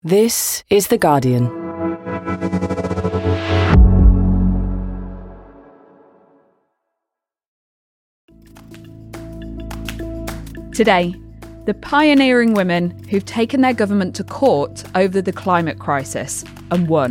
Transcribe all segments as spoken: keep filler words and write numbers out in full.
This is The Guardian. Today, the pioneering women who've taken their government to court over the climate crisis and won.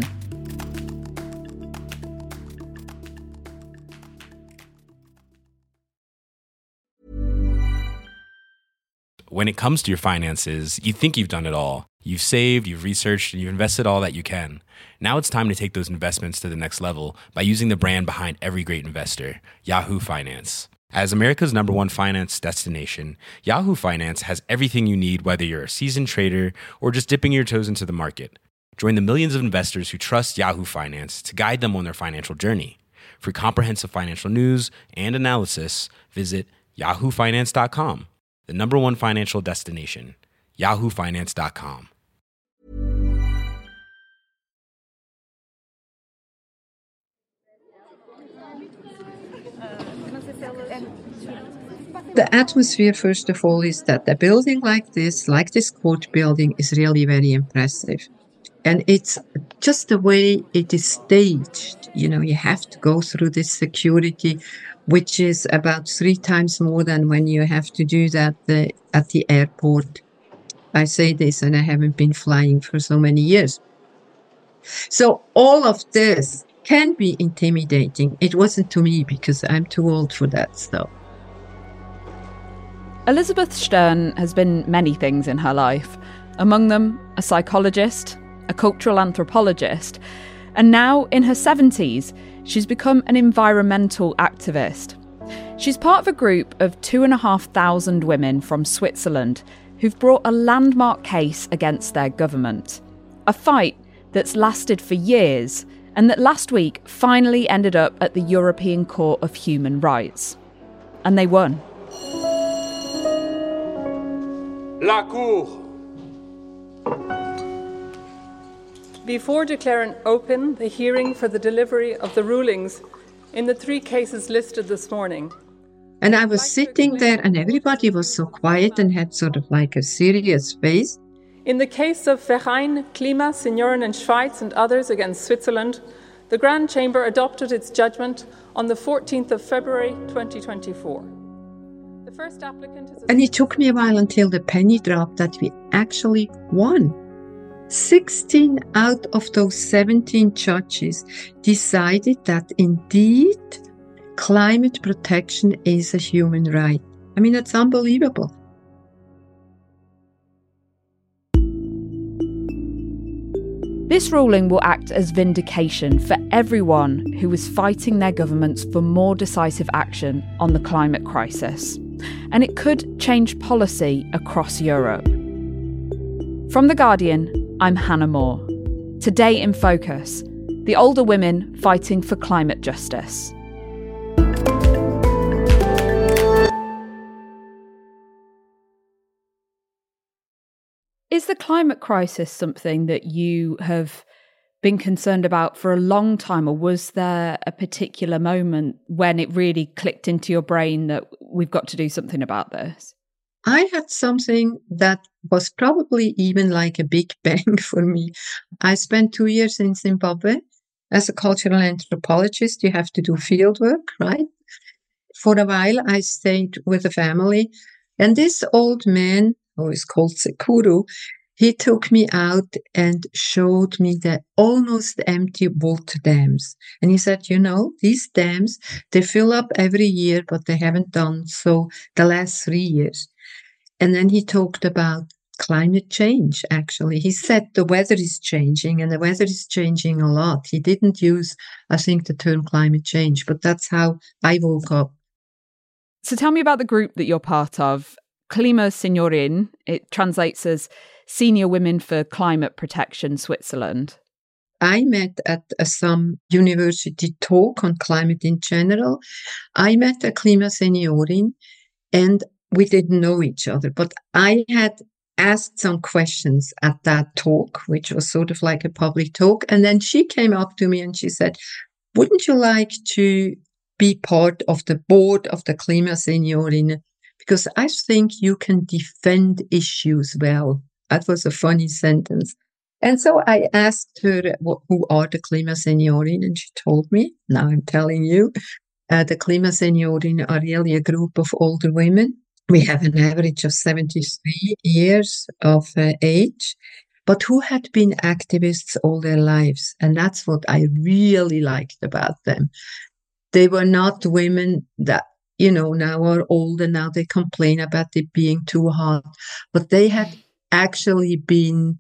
When it comes to your finances, you think you've done it all. You've saved, you've researched, and you've invested all that you can. Now it's time to take those investments to the next level by using the brand behind every great investor, Yahoo Finance. As America's number one finance destination, Yahoo Finance has everything you need, whether you're a seasoned trader or just dipping your toes into the market. Join the millions of investors who trust Yahoo Finance to guide them on their financial journey. For comprehensive financial news and analysis, visit yahoo finance dot com. The number one financial destination, yahoo finance dot com. The atmosphere, first of all, is that a building like this, like this court building, is really very impressive. And it's just the way it is staged. You know, you have to go through this security, which is about three times more than when you have to do that the, at the airport. I say this, and I haven't been flying for so many years. So all of this can be intimidating. It wasn't to me because I'm too old for that stuff. Elizabeth Stern has been many things in her life, among them a psychologist, a cultural anthropologist, and now in her seventies, she's become an environmental activist. She's part of a group of two and a half thousand women from Switzerland who've brought a landmark case against their government. A fight that's lasted for years and that last week finally ended up at the European Court of Human Rights. And they won. La Cour. Before declaring open the hearing for the delivery of the rulings in the three cases listed this morning. And I was sitting there and everybody was so quiet and had sort of like a serious face. In the case of Verein Klima, Senioren in Schweiz and others against Switzerland, the Grand Chamber adopted its judgment on the fourteenth of February twenty twenty-four. The first applicant is... And it took me a while until the penny dropped that we actually won. sixteen out of those seventeen judges decided that indeed climate protection is a human right. I mean, it's unbelievable. This ruling will act as vindication for everyone who is fighting their governments for more decisive action on the climate crisis. And it could change policy across Europe. From The Guardian, I'm Hannah Moore. Today in Focus, the older women fighting for climate justice. Is the climate crisis something that you have been concerned about for a long time, or was there a particular moment when it really clicked into your brain that we've got to do something about this? I had something that was probably even like a big bang for me. I spent two years in Zimbabwe as a cultural anthropologist. You have to do field work, right? For a while, I stayed with a family, and this old man, who is called Sekuru, he took me out and showed me the almost empty water dams. And he said, you know, these dams, they fill up every year, but they haven't done so the last three years. And then he talked about climate change, actually. He said the weather is changing, and the weather is changing a lot. He didn't use, I think, the term climate change, but that's how I woke up. So tell me about the group that you're part of. Klima Senioren, it translates as Senior Women for Climate Protection Switzerland. I met at a, some university talk on climate in general. I met a Klima Senioren, and we didn't know each other, but I had asked some questions at that talk, which was sort of like a public talk. And then she came up to me and she said, wouldn't you like to be part of the board of the Klima Senioren? Because I think you can defend issues well. That was a funny sentence. And so I asked her, who are the Klimasenioren? And she told me, now I'm telling you, uh, the Klimasenioren are really a group of older women. We have an average of seventy-three years of uh, age, but who had been activists all their lives. And that's what I really liked about them. They were not women that, you know, now are old and now they complain about it being too hot, but they had actually been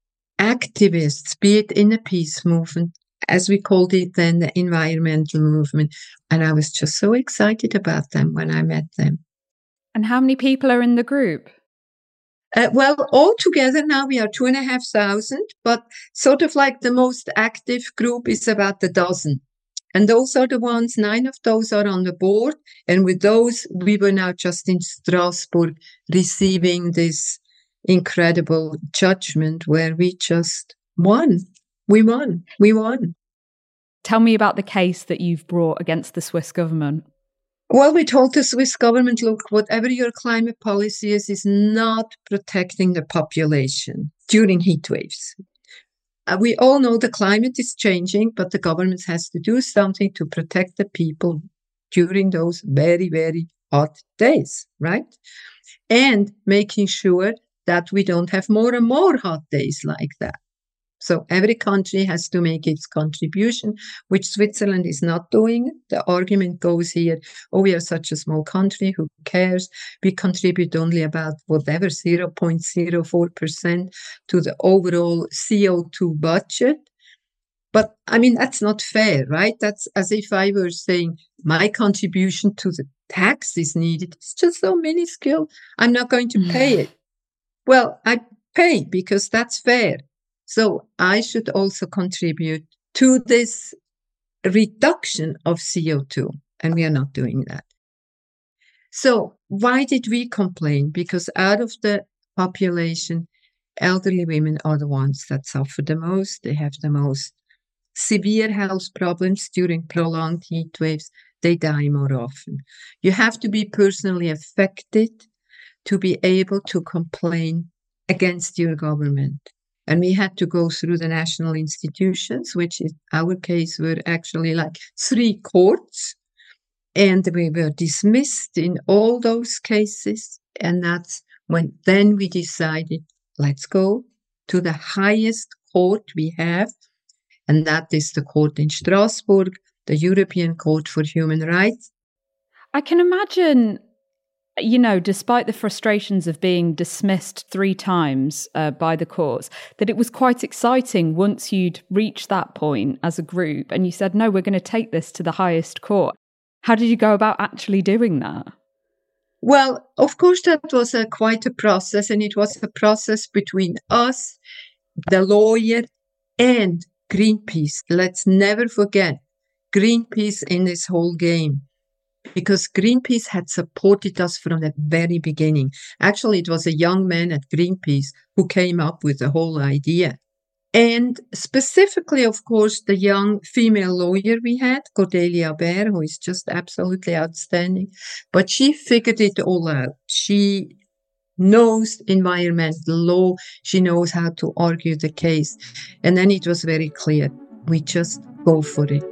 activists, be it in the peace movement, as we called it then, the environmental movement. And I was just so excited about them when I met them. And how many people are in the group? Uh, well, all together now we are two and a half thousand, but sort of like the most active group is about a dozen. And those are the ones, nine of those are on the board. And with those, we were now just in Strasbourg receiving this incredible judgment where we just won. We won. We won. Tell me about the case that you've brought against the Swiss government. Well, we told the Swiss government, look, whatever your climate policy is, is not protecting the population during heat waves. Uh, we all know the climate is changing, but the government has to do something to protect the people during those very, very hot days, right? And making sure that we don't have more and more hot days like that. So every country has to make its contribution, which Switzerland is not doing. The argument goes here, oh, we are such a small country, who cares? We contribute only about whatever, zero point zero four percent to the overall C O two budget. But I mean, that's not fair, right? That's as if I were saying my contribution to the tax is needed. It's just so minuscule. I'm not going to pay it. Well, I pay because that's fair. So I should also contribute to this reduction of C O two, and we are not doing that. So why did we complain? Because out of the population, elderly women are the ones that suffer the most. They have the most severe health problems during prolonged heat waves. They die more often. You have to be personally affected to be able to complain against your government. And we had to go through the national institutions, which in our case were actually like three courts. And we were dismissed in all those cases. And that's when then we decided, let's go to the highest court we have. And that is the court in Strasbourg, the European Court for Human Rights. I can imagine, you know, despite the frustrations of being dismissed three times uh, by the courts, that it was quite exciting once you'd reached that point as a group and you said, no, we're going to take this to the highest court. How did you go about actually doing that? Well, of course, that was a, quite a process, and it was a process between us, the lawyer, and Greenpeace. Let's never forget Greenpeace in this whole game. Because Greenpeace had supported us from the very beginning. Actually, it was a young man at Greenpeace who came up with the whole idea. And specifically, of course, the young female lawyer we had, Cordelia Baer, who is just absolutely outstanding. But she figured it all out. She knows environmental law. She knows how to argue the case. And then it was very clear. We just go for it.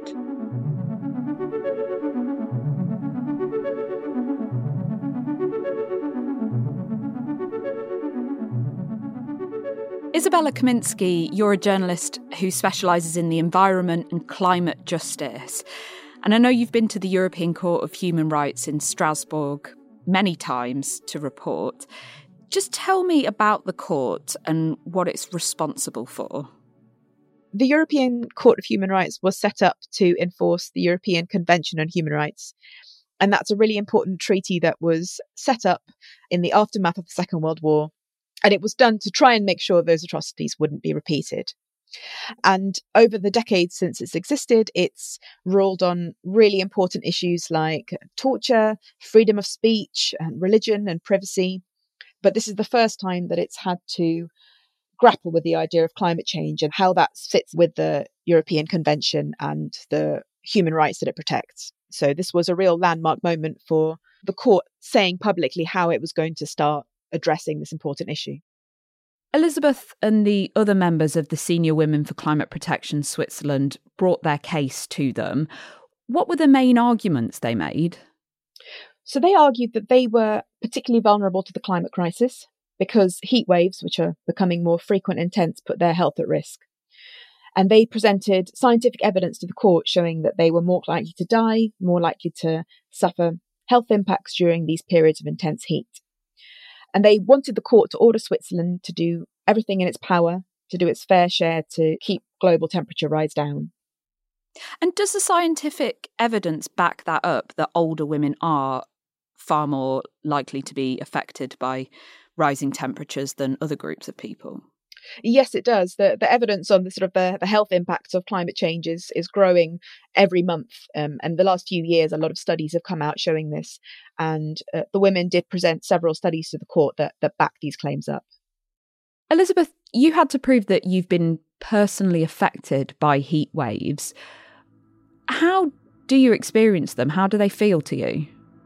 Isabella Kaminsky, you're a journalist who specialises in the environment and climate justice. And I know you've been to the European Court of Human Rights in Strasbourg many times to report. Just tell me about the court and what it's responsible for. The European Court of Human Rights was set up to enforce the European Convention on Human Rights. And that's a really important treaty that was set up in the aftermath of the Second World War. And it was done to try and make sure those atrocities wouldn't be repeated. And over the decades since it's existed, it's ruled on really important issues like torture, freedom of speech, and religion and privacy. But this is the first time that it's had to grapple with the idea of climate change and how that fits with the European Convention and the human rights that it protects. So this was a real landmark moment for the court saying publicly how it was going to start addressing this important issue. Elizabeth and the other members of the Senior Women for Climate Protection Switzerland brought their case to them. What were the main arguments they made? So they argued that they were particularly vulnerable to the climate crisis because heat waves, which are becoming more frequent and intense, put their health at risk. And they presented scientific evidence to the court showing that they were more likely to die, more likely to suffer health impacts during these periods of intense heat. And they wanted the court to order Switzerland to do everything in its power, to do its fair share to keep global temperature rise down. And does the scientific evidence back that up, that older women are far more likely to be affected by rising temperatures than other groups of people? Yes, it does. The the evidence on the sort of the, the health impacts of climate change is, is growing every month. Um, and the last few years, a lot of studies have come out showing this. And uh, the women did present several studies to the court that, that back these claims up. Elizabeth, you had to prove that you've been personally affected by heat waves. How do you experience them? How do they feel to you?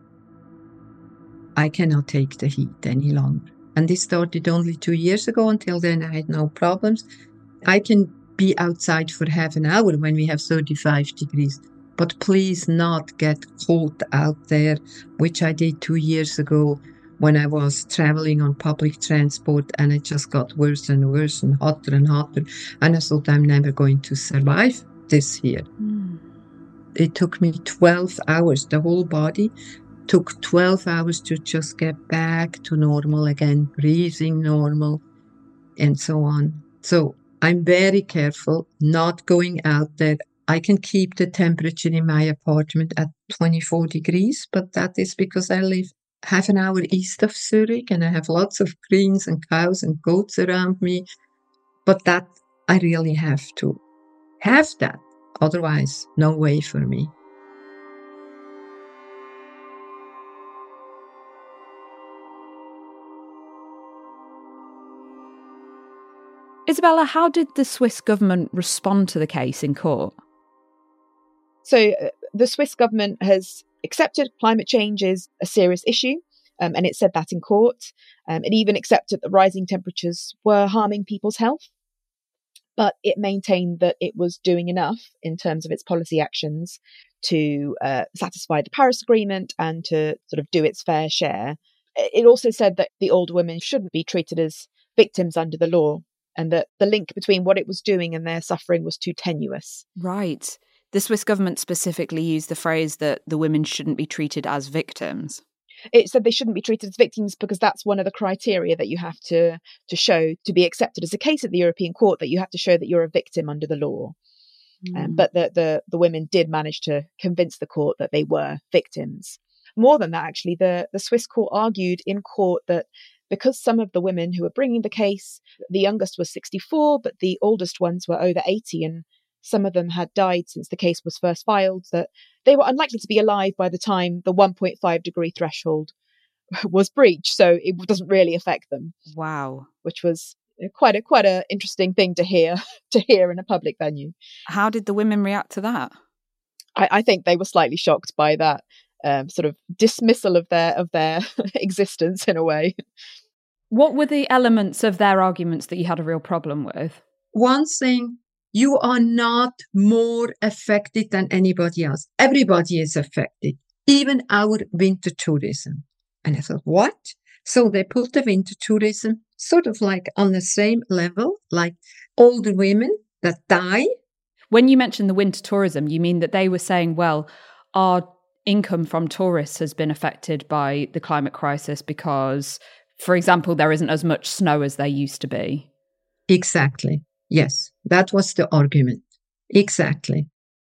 I cannot take the heat any longer. And this started only two years ago. Until then, I had no problems. I can be outside for half an hour when we have thirty-five degrees. But please not get cold out there, which I did two years ago when I was traveling on public transport, and it just got worse and worse and hotter and hotter. And I thought, I'm never going to survive this here. Mm. It took me twelve hours, the whole body took twelve hours to just get back to normal again, breathing normal, and so on. So I'm very careful not going out there. I can keep the temperature in my apartment at twenty-four degrees, but that is because I live half an hour east of Zurich and I have lots of greens and cows and goats around me. But that, I really have to have that. Otherwise, no way for me. Isabella, how did the Swiss government respond to the case in court? So uh, the Swiss government has accepted climate change is a serious issue, um, and it said that in court. Um, it even accepted that rising temperatures were harming people's health, but it maintained that it was doing enough in terms of its policy actions to uh, satisfy the Paris Agreement and to sort of do its fair share. It also said that the older women shouldn't be treated as victims under the law, and that the link between what it was doing and their suffering was too tenuous. Right. The Swiss government specifically used the phrase that the women shouldn't be treated as victims. It said they shouldn't be treated as victims because that's one of the criteria that you have to, to show to be accepted as a case at the European Court, that you have to show that you're a victim under the law. Mm. Um, but the, the, the women did manage to convince the court that they were victims. More than that, actually, the, the Swiss court argued in court that because some of the women who were bringing the case, the youngest was sixty-four, but the oldest ones were over eighty, and some of them had died since the case was first filed, that they were unlikely to be alive by the time the one point five degree threshold was breached. So it doesn't really affect them. Wow. Which was quite a quite a interesting thing to hear to hear in a public venue. How did the women react to that? I, I think they were slightly shocked by that. Um, sort of dismissal of their of their existence in a way. What were the elements of their arguments that you had a real problem with? One thing, you are not more affected than anybody else. Everybody is affected, even our winter tourism. And I thought, what? So they put the winter tourism sort of like on the same level, like older women that die. When you mentioned the winter tourism, you mean that they were saying, well, our income from tourists has been affected by the climate crisis because, for example, there isn't as much snow as there used to be. Exactly. Yes, that was the argument. Exactly.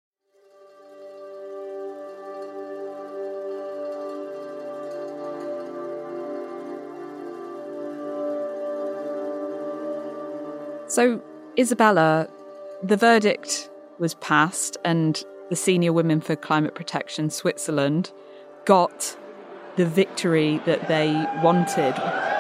So, Isabella, the verdict was passed and the Senior Women for Climate Protection Switzerland got the victory that they wanted.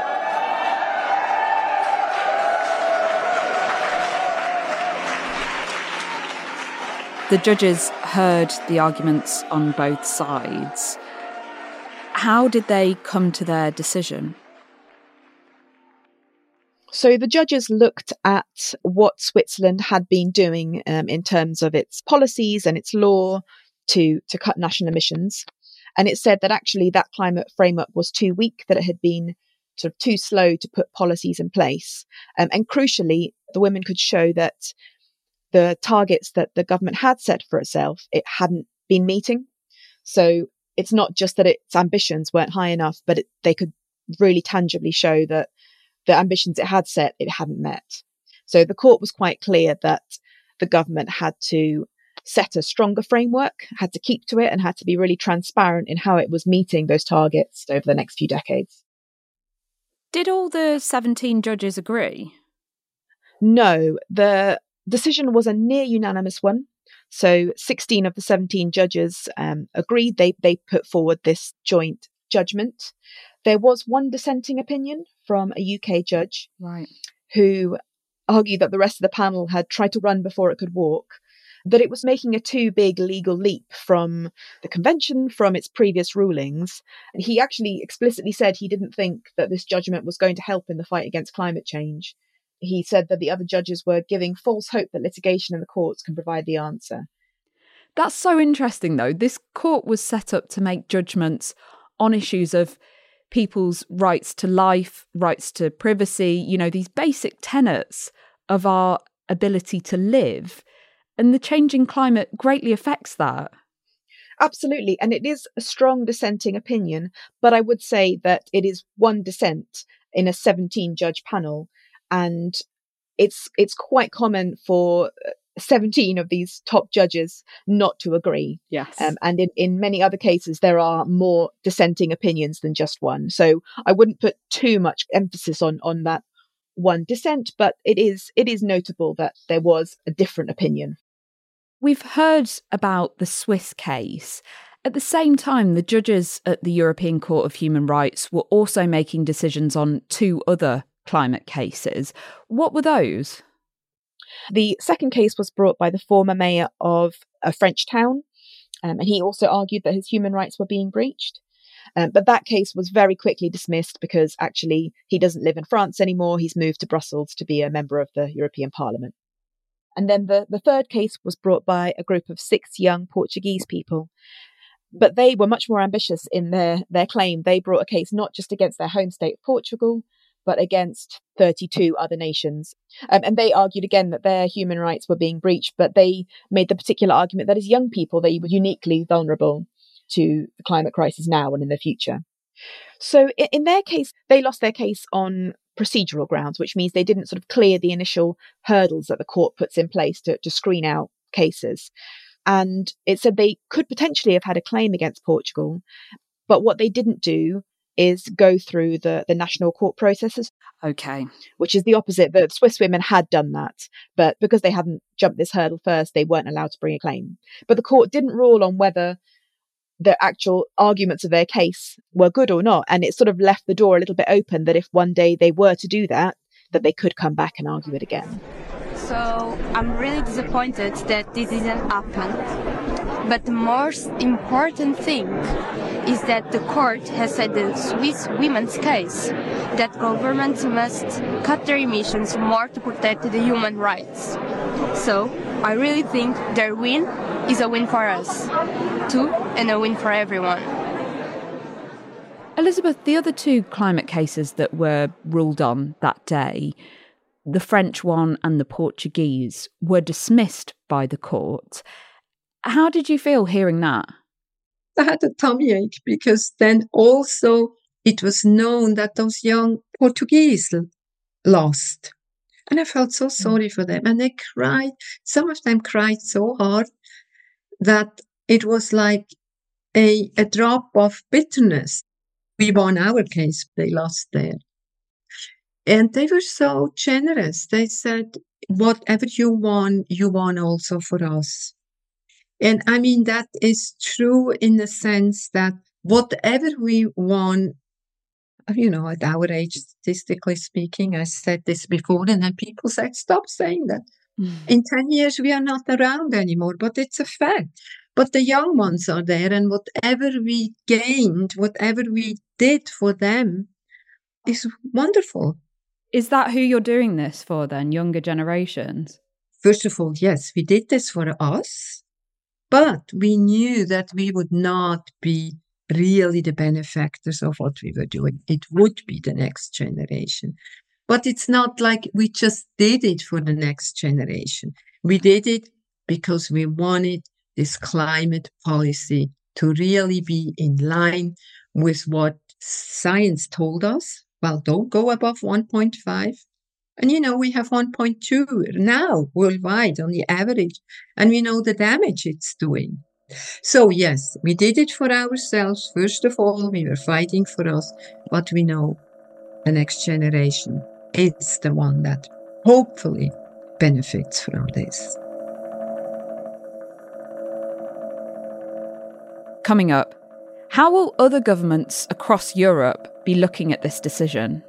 The judges heard the arguments on both sides. How did they come to their decision? So the judges looked at what Switzerland had been doing um, in terms of its policies and its law to, to cut national emissions. And it said that actually that climate framework was too weak, that it had been sort of too slow to put policies in place. Um, and crucially, the women could show that the targets that the government had set for itself, it hadn't been meeting. So it's not just that its ambitions weren't high enough, but it, they could really tangibly show that the ambitions it had set, it hadn't met. So the court was quite clear that the government had to set a stronger framework, had to keep to it, and had to be really transparent in how it was meeting those targets over the next few decades. Did all the seventeen judges agree? No, the decision was a near unanimous one. So sixteen of the seventeen judges um, agreed. They, they put forward this joint judgment. There was one dissenting opinion from a U K judge, right, who argued that the rest of the panel had tried to run before it could walk, that it was making a too big legal leap from the convention, from its previous rulings. And he actually explicitly said he didn't think that this judgment was going to help in the fight against climate change. He said that the other judges were giving false hope that litigation in the courts can provide the answer. That's so interesting, though. This court was set up to make judgments on issues of people's rights to life, rights to privacy, you know, these basic tenets of our ability to live. And the changing climate greatly affects that. Absolutely. And it is a strong dissenting opinion, but I would say that it is one dissent in a seventeen judge panel. And it's it's quite common for seventeen of these top judges not to agree. Yes. Um, and in, in many other cases, there are more dissenting opinions than just one. So I wouldn't put too much emphasis on, on that one dissent, but it is it is notable that there was a different opinion. We've heard about the Swiss case. At the same time, the judges at the European Court of Human Rights were also making decisions on two other climate cases. What were those? The second case was brought by the former mayor of a French town, um, and he also argued that his human rights were being breached. Um, but that case was very quickly dismissed because actually he doesn't live in France anymore. He's moved to Brussels to be a member of the European Parliament. And then the, the third case was brought by a group of six young Portuguese people. But they were much more ambitious in their, their claim. They brought a case not just against their home state of Portugal, but against thirty-two other nations. Um, and they argued again that their human rights were being breached, but they made the particular argument that as young people, they were uniquely vulnerable to the climate crisis now and in the future. So in, in their case, they lost their case on procedural grounds, which means they didn't sort of clear the initial hurdles that the court puts in place to, to screen out cases. And it said they could potentially have had a claim against Portugal, but what they didn't do is go through the, the national court processes. Okay. Which is the opposite. The Swiss women had done that, but because they hadn't jumped this hurdle first, they weren't allowed to bring a claim. But the court didn't rule on whether the actual arguments of their case were good or not. And it sort of left the door a little bit open that if one day they were to do that, that they could come back and argue it again. So I'm really disappointed that this didn't happen. But the most important thing is that the court has said the Swiss women's case that governments must cut their emissions more to protect the human rights. So I really think their win is a win for us too, and a win for everyone. Elizabeth, the other two climate cases that were ruled on that day, the French one and the Portuguese, were dismissed by the court. How did you feel hearing that? I had a tummy ache because then also it was known that those young Portuguese lost. And I felt so sorry for them. And they cried. Some of them cried so hard that it was like a, a drop of bitterness. We won our case, they lost theirs. And they were so generous. They said, whatever you won, you won also for us. And I mean, that is true in the sense that whatever we won, you know, at our age, statistically speaking, I said this before, and then people said, stop saying that. Mm. In ten years, we are not around anymore, but it's a fact. But the young ones are there, and whatever we gained, whatever we did for them is wonderful. Is that who you're doing this for then, younger generations? First of all, yes, we did this for us, but we knew that we would not be really the benefactors of what we were doing. It would be the next generation. But it's not like we just did it for the next generation. We did it because we wanted this climate policy to really be in line with what science told us. Well, don't go above one point five. And, you know, we have one point two now worldwide on the average, and we know the damage it's doing. So, yes, we did it for ourselves. First of all, we were fighting for us, but we know the next generation is the one that hopefully benefits from this. Coming up, how will other governments across Europe be looking at this decision?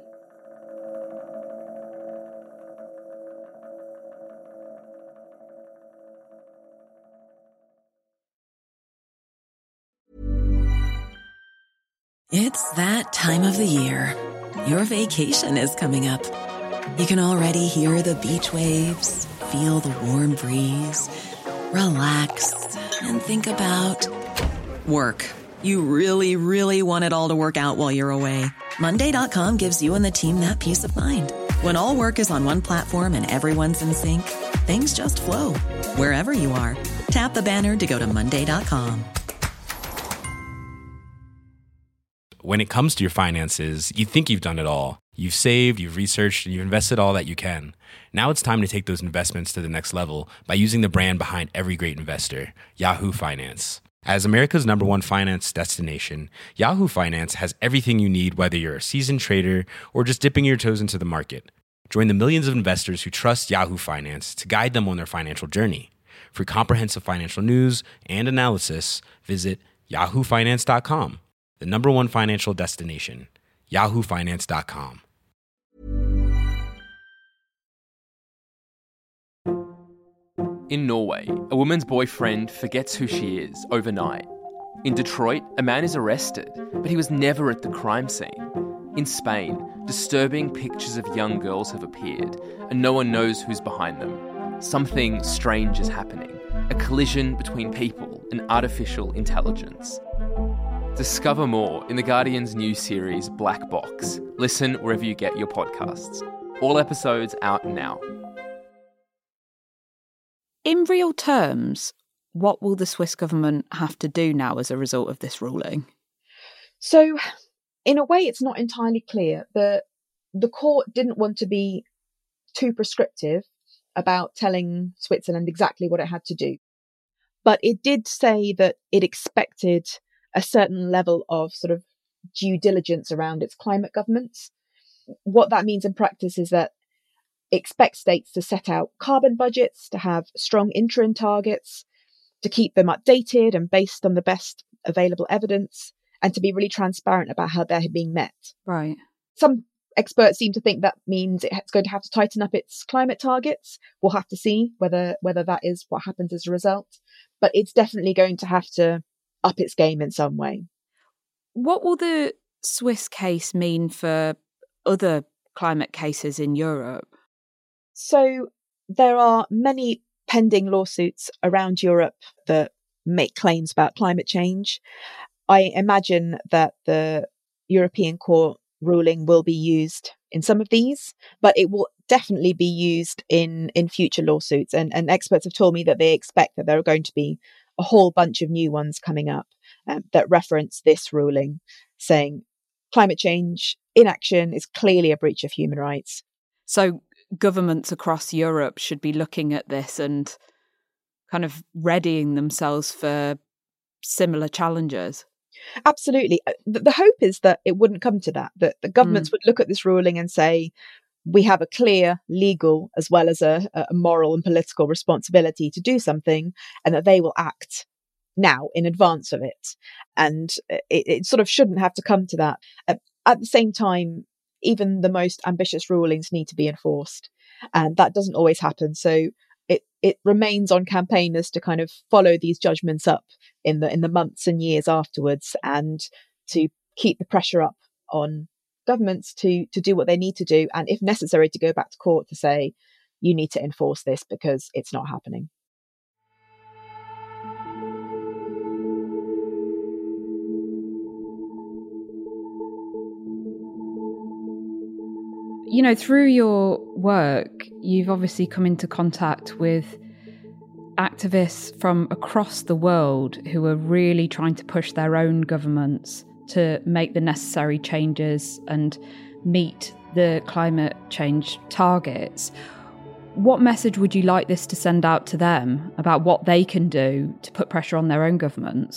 It's that time of the year. Your vacation is coming up. You can already hear the beach waves, feel the warm breeze, relax, and think about work. You really, really want it all to work out while you're away. Monday dot com gives you and the team that peace of mind. When all work is on one platform and everyone's in sync, things just flow. Wherever you are, tap the banner to go to Monday dot com. When it comes to your finances, you think you've done it all. You've saved, you've researched, and you've invested all that you can. Now it's time to take those investments to the next level by using the brand behind every great investor, Yahoo Finance. As America's number one finance destination, Yahoo Finance has everything you need, whether you're a seasoned trader or just dipping your toes into the market. Join the millions of investors who trust Yahoo Finance to guide them on their financial journey. For comprehensive financial news and analysis, visit yahoo finance dot com. The number one financial destination, yahoo finance dot com. In Norway, a woman's boyfriend forgets who she is overnight. In Detroit, a man is arrested, but he was never at the crime scene. In Spain, disturbing pictures of young girls have appeared, and no one knows who's behind them. Something strange is happening, a collision between people and artificial intelligence. Discover more in The Guardian's new series, Black Box. Listen wherever you get your podcasts. All episodes out now. In real terms, what will the Swiss government have to do now as a result of this ruling? So, in a way, it's not entirely clear. The, the court didn't want to be too prescriptive about telling Switzerland exactly what it had to do. But it did say that it expected a certain level of sort of due diligence around its climate governments. What that means in practice is that it expects states to set out carbon budgets, to have strong interim targets, to keep them updated and based on the best available evidence, and to be really transparent about how they're being met. Right. Some experts seem to think that means it's going to have to tighten up its climate targets. We'll have to see whether whether that is what happens as a result. But it's definitely going to have to up its game in some way. What will the Swiss case mean for other climate cases in Europe? So there are many pending lawsuits around Europe that make claims about climate change. I imagine that the European Court ruling will be used in some of these, but it will definitely be used in, in future lawsuits. And, and experts have told me that they expect that there are going to be a whole bunch of new ones coming up um, that reference this ruling, saying climate change inaction is clearly a breach of human rights. So governments across Europe should be looking at this and kind of readying themselves for similar challenges. Absolutely. The, the hope is that it wouldn't come to that, that the governments mm. would look at this ruling and say, we have a clear legal as well as a, a moral and political responsibility to do something, and that they will act now in advance of it. And it, it sort of shouldn't have to come to that. Uh, at the same time, even the most ambitious rulings need to be enforced, and that doesn't always happen. So it it remains on campaigners to kind of follow these judgments up in the in the months and years afterwards, and to keep the pressure up on governments to to do what they need to do, and if necessary, to go back to court to say, you need to enforce this because it's not happening. You know, through your work, you've obviously come into contact with activists from across the world who are really trying to push their own governments to make the necessary changes and meet the climate change targets. What message would you like this to send out to them about what they can do to put pressure on their own governments?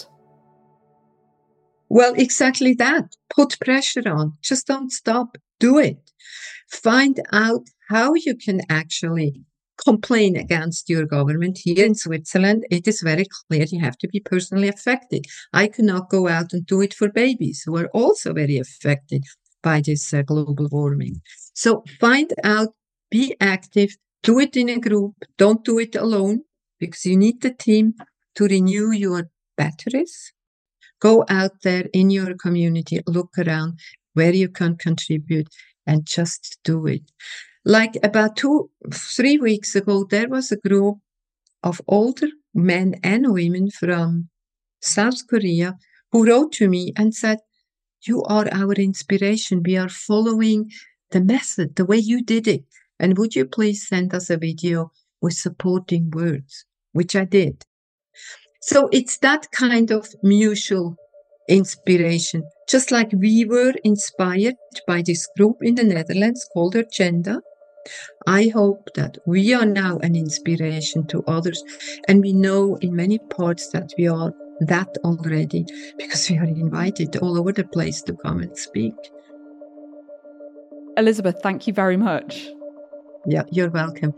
Well, exactly that. Put pressure on. Just don't stop. Do it. Find out how you can actually complain against your government. Here in Switzerland, it is very clear you have to be personally affected. I could not go out and do it for babies who are also very affected by this uh, global warming. So find out, be active, do it in a group. Don't do it alone because you need the team to renew your batteries. Go out there in your community, look around where you can contribute and just do it. Like about two, three weeks ago, there was a group of older men and women from South Korea who wrote to me and said, you are our inspiration. We are following the method, the way you did it. And would you please send us a video with supporting words, which I did. So it's that kind of mutual inspiration. Just like we were inspired by this group in the Netherlands called Urgenda, I hope that we are now an inspiration to others. And we know in many parts that we are that already because we are invited all over the place to come and speak. Elizabeth, thank you very much. Yeah, you're welcome.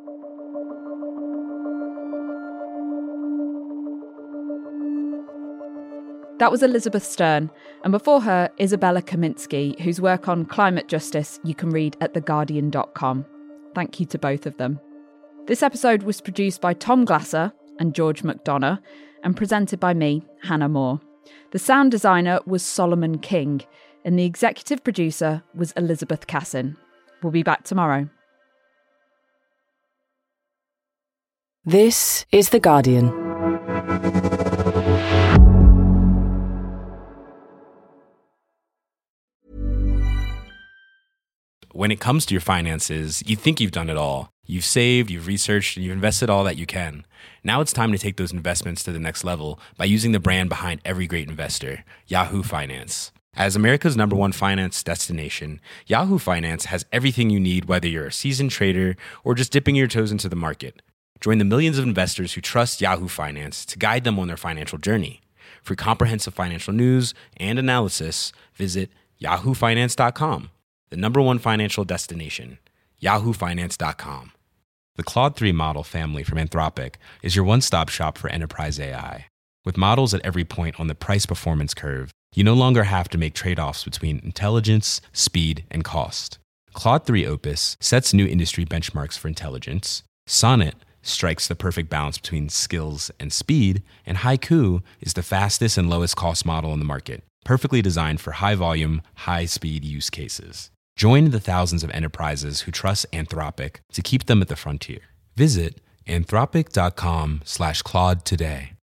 That was Elizabeth Stern, and before her, Isabella Kaminsky, whose work on climate justice you can read at the guardian dot com. Thank you to both of them. This episode was produced by Tom Glasser and George McDonough, and presented by me, Hannah Moore. The sound designer was Solomon King, and the executive producer was Elizabeth Cassin. We'll be back tomorrow. This is The Guardian. When it comes to your finances, you think you've done it all. You've saved, you've researched, and you've invested all that you can. Now it's time to take those investments to the next level by using the brand behind every great investor, Yahoo Finance. As America's number one finance destination, Yahoo Finance has everything you need, whether you're a seasoned trader or just dipping your toes into the market. Join the millions of investors who trust Yahoo Finance to guide them on their financial journey. For comprehensive financial news and analysis, visit yahoo finance dot com. The number one financial destination, yahoo finance dot com. The Claude three model family from Anthropic is your one-stop shop for enterprise A I. With models at every point on the price-performance curve, you no longer have to make trade-offs between intelligence, speed, and cost. Claude three Opus sets new industry benchmarks for intelligence. Sonnet strikes the perfect balance between skills and speed. And Haiku is the fastest and lowest cost model in the market, perfectly designed for high-volume, high-speed use cases. Join the thousands of enterprises who trust Anthropic to keep them at the frontier. Visit anthropic dot com slash Claude today.